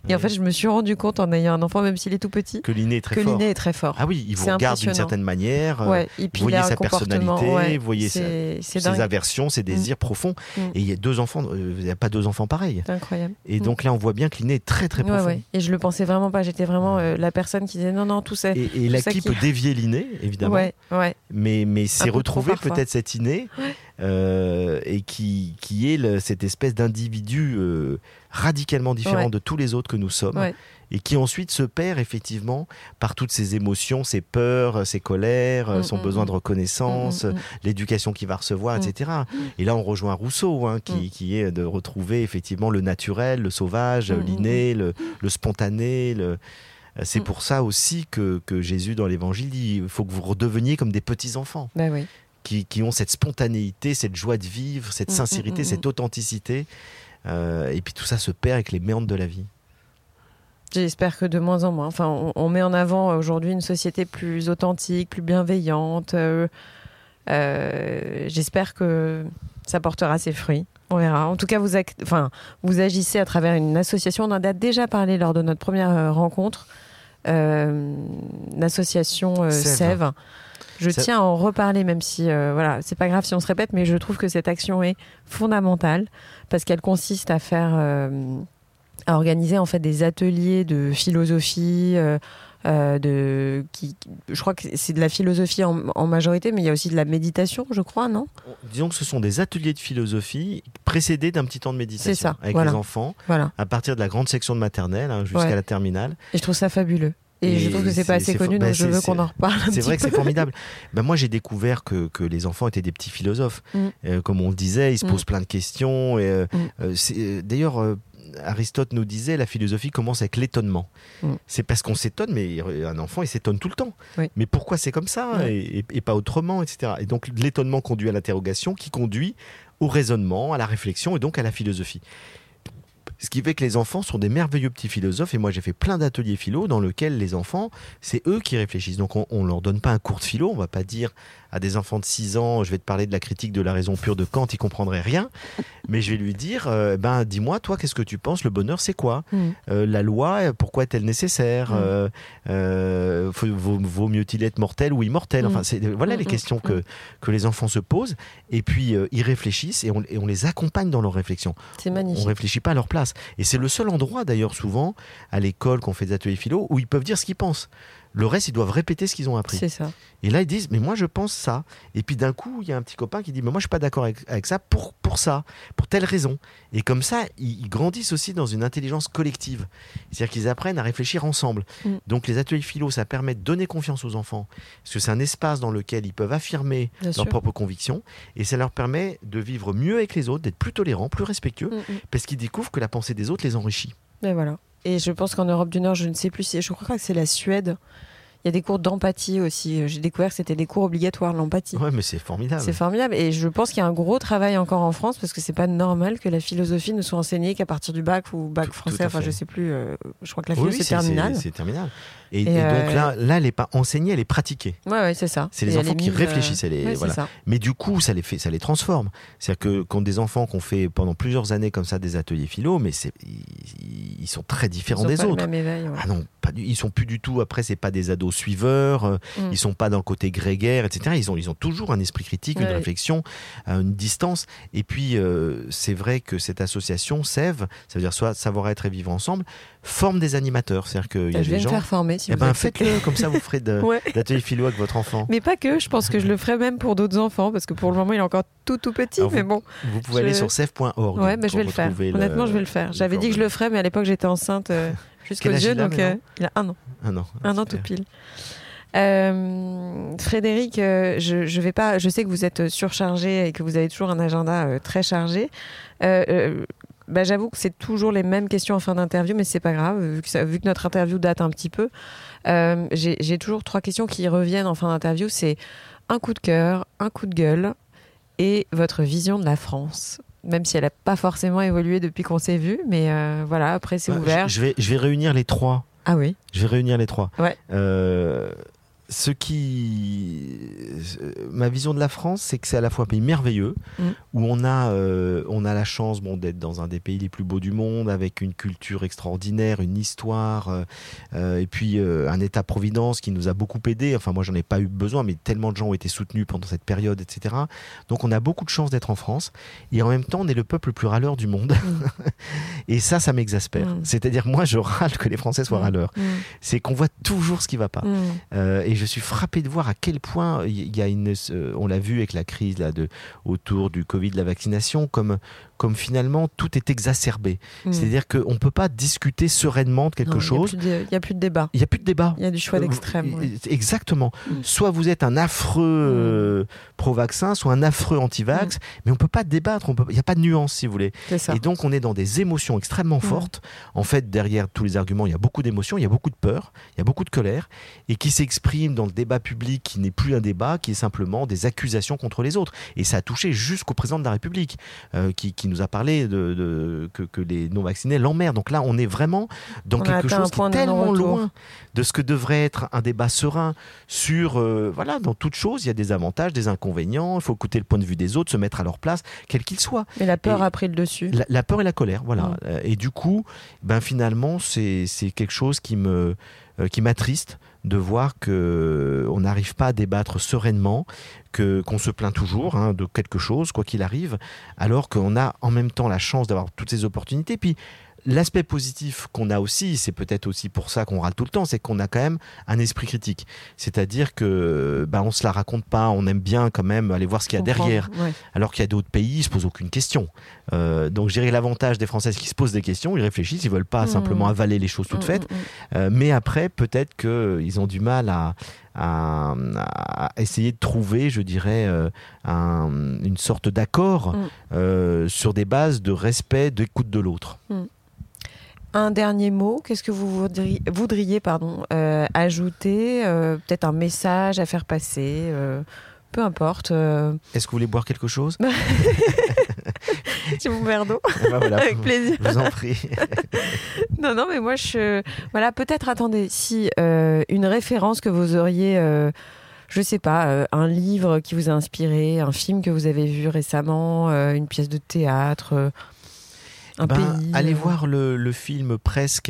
Et en fait, je me suis rendu compte en ayant un enfant, même s'il est tout petit, que l'inné est très que fort. l'inné est très fort. Ah oui, il vous C'est regarde d'une certaine manière. Ouais. Et puis vous voyez il a un sa comportement, personnalité, ouais, vous voyez c'est, sa, c'est ses dingue. aversions, ses désirs mm. profonds. Mm. Et il y a deux enfants, euh, il n'y a pas deux enfants pareils. C'est incroyable. Et mm. donc là, on voit bien que l'inné est très très ouais, profond. Ouais. Et je le pensais vraiment pas. J'étais vraiment euh, la personne qui disait non, non, tout ça. Et, et l'acquis qui... peut dévier l'inné, évidemment. Ouais, ouais. Mais, mais c'est retrouver peut peut-être cet inné ouais. euh, et qui, qui est le, cette espèce d'individu euh, radicalement différent ouais. de tous les autres que nous sommes. Ouais. Et qui ensuite se perd effectivement par toutes ses émotions, ses peurs, ses colères, mmh, son mmh, besoin de reconnaissance, mmh, l'éducation qu'il va recevoir, mmh. et cetera. Et là, on rejoint Rousseau, hein, qui, mmh. qui est de retrouver effectivement le naturel, le sauvage, mmh. l'inné, le, le spontané. Le... C'est mmh. pour ça aussi que, que Jésus, dans l'Évangile, dit il faut que vous redeveniez comme des petits-enfants. Bah oui. qui, qui ont cette spontanéité, cette joie de vivre, cette mmh, sincérité, mmh, cette authenticité. Euh, et puis tout ça se perd avec les méandres de la vie. J'espère que de moins en moins. Enfin, on, on met en avant aujourd'hui une société plus authentique, plus bienveillante. Euh, euh, j'espère que ça portera ses fruits. On verra. En tout cas, vous, act- enfin, vous agissez à travers une association. On en a déjà parlé lors de notre première euh, rencontre. Euh, l'association euh, Sève. Je Ça... tiens à en reparler, même si euh, voilà, c'est pas grave si on se répète, mais je trouve que cette action est fondamentale parce qu'elle consiste à faire... Euh, à organiser en fait des ateliers de philosophie, euh, euh, de, qui, je crois que c'est de la philosophie en, en majorité, mais il y a aussi de la méditation, je crois, non ? Disons que ce sont des ateliers de philosophie précédés d'un petit temps de méditation. C'est ça, avec voilà. les enfants, voilà. à partir de la grande section de maternelle hein, jusqu'à ouais. la terminale. Et je trouve ça fabuleux. Et, et je trouve que c'est, c'est pas assez c'est, connu, bah, donc je veux qu'on en reparle un C'est petit vrai peu. que c'est formidable. Ben, moi, j'ai découvert que, que les enfants étaient des petits philosophes. Mm. Euh, comme on le disait, ils se posent mm. plein de questions. Et, euh, mm. euh, c'est, d'ailleurs... Euh, Aristote nous disait la philosophie commence avec l'étonnement. Mmh. C'est parce qu'on s'étonne, mais un enfant il s'étonne tout le temps. Oui. Mais pourquoi c'est comme ça oui. et, et, et pas autrement, et cetera. Et donc l'étonnement conduit à l'interrogation, qui conduit au raisonnement, à la réflexion et donc à la philosophie. Ce qui fait que les enfants sont des merveilleux petits philosophes. Et moi, j'ai fait plein d'ateliers philo dans lesquels les enfants, c'est eux qui réfléchissent. Donc, on ne leur donne pas un cours de philo. On ne va pas dire à des enfants de six ans, je vais te parler de la critique de la raison pure de Kant, ils ne comprendraient rien. Mais je vais lui dire, euh, ben, dis-moi, toi, qu'est-ce que tu penses ? Le bonheur, c'est quoi ? mmh. euh, La loi, pourquoi est-elle nécessaire ? mmh. euh, euh, vaut, vaut mieux-il être mortel ou immortel ? Enfin, c'est, voilà mmh. les questions que, que les enfants se posent. Et puis, euh, ils réfléchissent et on, et on les accompagne dans leurs réflexions. C'est magnifique. On ne réfléchit pas à leur place. Et c'est le seul endroit, d'ailleurs, souvent, à l'école, qu'on fait des ateliers philo, où ils peuvent dire ce qu'ils pensent. Le reste, ils doivent répéter ce qu'ils ont appris. C'est ça. Et là, ils disent, mais moi, je pense ça. Et puis, d'un coup, il y a un petit copain qui dit, mais moi, je suis pas d'accord avec, avec ça pour, pour ça, pour telle raison. Et comme ça, ils, ils grandissent aussi dans une intelligence collective. C'est-à-dire qu'ils apprennent à réfléchir ensemble. Mm. Donc, les ateliers philo, ça permet de donner confiance aux enfants. Parce que c'est un espace dans lequel ils peuvent affirmer Bien leurs sûr. propres convictions. Et ça leur permet de vivre mieux avec les autres, d'être plus tolérants, plus respectueux. Mm-hmm. Parce qu'ils découvrent que la pensée des autres les enrichit. Et voilà. Et je pense qu'en Europe du Nord, je ne sais plus si... Je crois que c'est la Suède. Il y a des cours d'empathie aussi. J'ai découvert que c'était des cours obligatoires, l'empathie. Ouais, mais c'est formidable. C'est formidable. Et je pense qu'il y a un gros travail encore en France parce que c'est pas normal que la philosophie ne soit enseignée qu'à partir du bac ou bac tout, français. Tout enfin, je sais plus. Euh, je crois que la philo, oui, c'est, c'est terminale. C'est, c'est terminal. Et, et, et euh... donc là, là, elle n'est pas enseignée, elle est pratiquée. Ouais, ouais, c'est ça. C'est les et enfants qui mise, réfléchissent. Elle est, ouais, voilà. c'est ça. Mais du coup, ça les fait, ça les transforme. C'est-à-dire que quand des enfants qu'on fait pendant plusieurs années comme ça des ateliers philo, mais c'est, ils, ils sont très différents ils des pas autres. Le même éveil, ouais. Ah non, pas du, ils sont plus du tout. Après, c'est pas des ados suiveurs. Mm. Ils sont pas dans le côté grégaire, et cetera. Ils ont, ils ont toujours un esprit critique, une ouais. réflexion, une distance. Et puis, euh, c'est vrai que cette association Sève, ça veut dire soit savoir-être et vivre ensemble, forme des animateurs. C'est-à-dire qu'il y a je des vais gens. me faire former. Si eh vous ben, faites-le comme ça, vous ferez de, ouais. d'ateliers philo avec votre enfant. Mais pas que. Je pense que je le ferai même pour d'autres enfants parce que pour le moment, il est encore tout tout petit. Alors mais vous, bon. Vous pouvez je... aller sur sève point org. Ouais, bah, je vais le faire. Le... Honnêtement, je vais le faire. J'avais dit que je le ferais, mais à l'époque, j'étais enceinte euh, jusqu'aux yeux, donc euh, il a un an. Un an. Un an tout pile. Euh, Frédéric, euh, je, je vais pas. Je sais que vous êtes surchargé et que vous avez toujours un agenda euh, très chargé. Euh, euh, bah, j'avoue que c'est toujours les mêmes questions en fin d'interview, mais c'est pas grave vu que, ça, vu que notre interview date un petit peu. Euh, j'ai, j'ai toujours trois questions qui reviennent en fin d'interview. C'est un coup de cœur, un coup de gueule et votre vision de la France. Même si elle n'a pas forcément évolué depuis qu'on s'est vu, mais euh, voilà. Après, c'est bah, ouvert. Je, je vais, je vais réunir les trois. Ah oui. Je vais réunir les trois. Ouais. Euh, ce qui, ma vision de la France, c'est que c'est à la fois un pays merveilleux mmh. où on a, euh, on a la chance, bon, d'être dans un des pays les plus beaux du monde, avec une culture extraordinaire, une histoire, euh, et puis euh, un État-providence qui nous a beaucoup aidés. Enfin, moi, j'en ai pas eu besoin, mais tellement de gens ont été soutenus pendant cette période, et cetera. Donc, on a beaucoup de chance d'être en France, et en même temps, on est le peuple le plus râleur du monde. Mmh. Et ça, ça m'exaspère. Mmh. C'est-à-dire, moi, je râle que les Français soient mmh. râleurs. Mmh. C'est qu'on voit toujours ce qui va pas. Mmh. Euh, et je suis frappé de voir à quel point il y a une, euh, on l'a vu avec la crise là, de, autour du Covid, de la vaccination, comme, comme finalement tout est exacerbé. Mmh. C'est-à-dire qu'on ne peut pas discuter sereinement de quelque non, chose. Il n'y a plus de débat. Il n'y a plus de débat. Il y a du choix d'extrême. Euh, oui. Exactement. Mmh. Soit vous êtes un affreux euh, pro-vaccin, soit un affreux anti-vax, mmh. mais on ne peut pas débattre. Il n'y a pas de nuance, si vous voulez. C'est ça. Et donc, on est dans des émotions extrêmement mmh. fortes. En fait, derrière tous les arguments, il y a beaucoup d'émotions, il y a beaucoup de peur, il y a beaucoup de colère, et qui s'expriment dans le débat public qui n'est plus un débat, qui est simplement des accusations contre les autres. Et ça a touché jusqu'au président de la République, euh, qui, qui nous a parlé de, de, que, que les non-vaccinés l'emmerdent. Donc là, on est vraiment dans on quelque chose qui est tellement loin de ce que devrait être un débat serein sur, euh, voilà, dans toute chose, il y a des avantages, des inconvénients, il faut écouter le point de vue des autres, se mettre à leur place, quel qu'il soit. Mais la peur et a pris le dessus. La, la peur et la colère, voilà. Mmh. Et du coup, ben finalement, c'est, c'est quelque chose qui me, euh, qui m'attriste de voir qu'on n'arrive pas à débattre sereinement, que, qu'on se plaint toujours hein, de quelque chose, quoi qu'il arrive, alors qu'on a en même temps la chance d'avoir toutes ces opportunités. Puis l'aspect positif qu'on a aussi, c'est peut-être aussi pour ça qu'on râle tout le temps, c'est qu'on a quand même un esprit critique. C'est-à-dire que bah, on se la raconte pas, on aime bien quand même aller voir ce qu'il y a derrière. Ouais. Alors qu'il y a d'autres pays, ils se posent aucune question. Euh, donc je dirais l'avantage des Français, c'est qu'ils se posent des questions, ils réfléchissent, ils veulent pas mmh. simplement avaler les choses toutes mmh, faites. Mmh. Euh, mais après, peut-être qu'ils ont du mal à À, à essayer de trouver, je dirais, euh, un, une sorte d'accord mmh. euh, sur des bases de respect, d'écoute de l'autre. Mmh. Un dernier mot, qu'est-ce que vous voudriez, voudriez pardon, euh, ajouter, euh, peut-être un message à faire passer, euh, peu importe. Euh... Est-ce que vous voulez boire quelque chose? J'ai mon verre d'eau. Ben voilà, avec plaisir. Je vous en prie. non, non, mais moi, je... Voilà, peut-être, attendez, si euh, une référence que vous auriez, euh, je sais pas, euh, un livre qui vous a inspiré, un film que vous avez vu récemment, euh, une pièce de théâtre, euh, un ben, pays... Allez euh... voir le, le film Presque,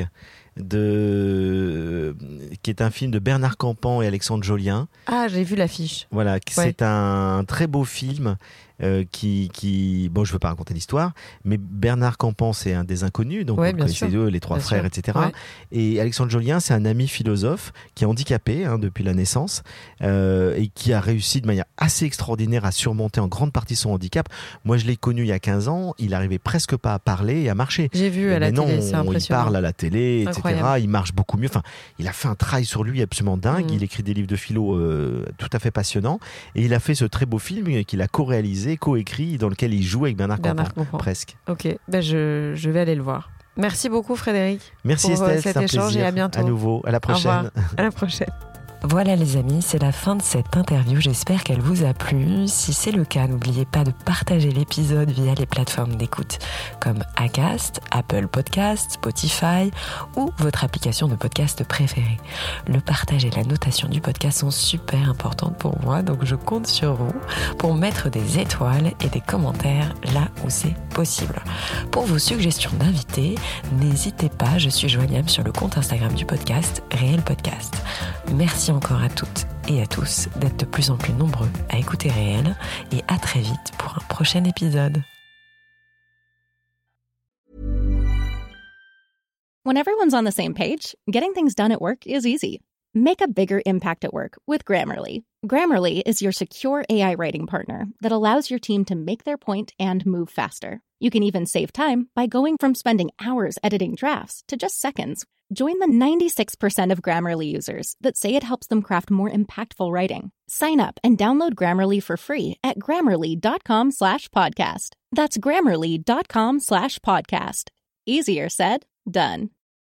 de... qui est un film de Bernard Campan et Alexandre Jolien. Ah, j'ai vu l'affiche. Voilà, ouais. C'est un très beau film euh, qui, qui... Bon, je ne veux pas raconter l'histoire, mais Bernard Campan, c'est un des inconnus, donc ouais, vous connaissez eux, les trois bien frères, sûr. et cetera. Ouais. Et Alexandre Jolien, c'est un ami philosophe qui est handicapé hein, depuis la naissance euh, et qui a réussi de manière assez extraordinaire à surmonter en grande partie son handicap. Moi, je l'ai connu il y a quinze ans, il n'arrivait presque pas à parler et à marcher. J'ai vu et à la non, télé, c'est impressionnant. Il parle à la télé, Incroyable. et cetera. Il marche beaucoup mieux. Enfin, il a fait un travail sur lui absolument dingue. Mmh. Il écrit des livres de philo euh, tout à fait passionnants. Et il a fait ce très beau film qu'il a co-réalisé, co-écrit, dans lequel il joue avec Bernard, Bernard Campan. Presque. Ok, ben je, je vais aller le voir. Merci beaucoup Frédéric. Merci pour Estelle, cet c'est un échange plaisir. Et à bientôt. À nouveau, à la prochaine. Au revoir. À la prochaine. Voilà les amis, c'est la fin de cette interview, j'espère qu'elle vous a plu. Si c'est le cas, n'oubliez pas de partager l'épisode via les plateformes d'écoute comme Acast, Apple Podcasts, Spotify ou votre application de podcast préférée. Le partage et la notation du podcast sont super importantes pour moi, donc je compte sur vous pour mettre des étoiles et des commentaires là où c'est possible. Pour vos suggestions d'invités, n'hésitez pas, je suis joignable sur le compte Instagram du podcast, Réel Podcast. Merci encore à toutes et à tous d'être de plus en plus nombreux à écouter Réel et à très vite pour un prochain épisode. When everyone's on the same page, getting things done at work is easy. Make a bigger impact at work with Grammarly. Grammarly is your secure A I writing partner that allows your team to make their point and move faster. You can even save time by going from spending hours editing drafts to just seconds. Join the ninety-six percent of Grammarly users that say it helps them craft more impactful writing. Sign up and download Grammarly for free at grammarly.com slash podcast. That's grammarly.com slash podcast. Easier said, done.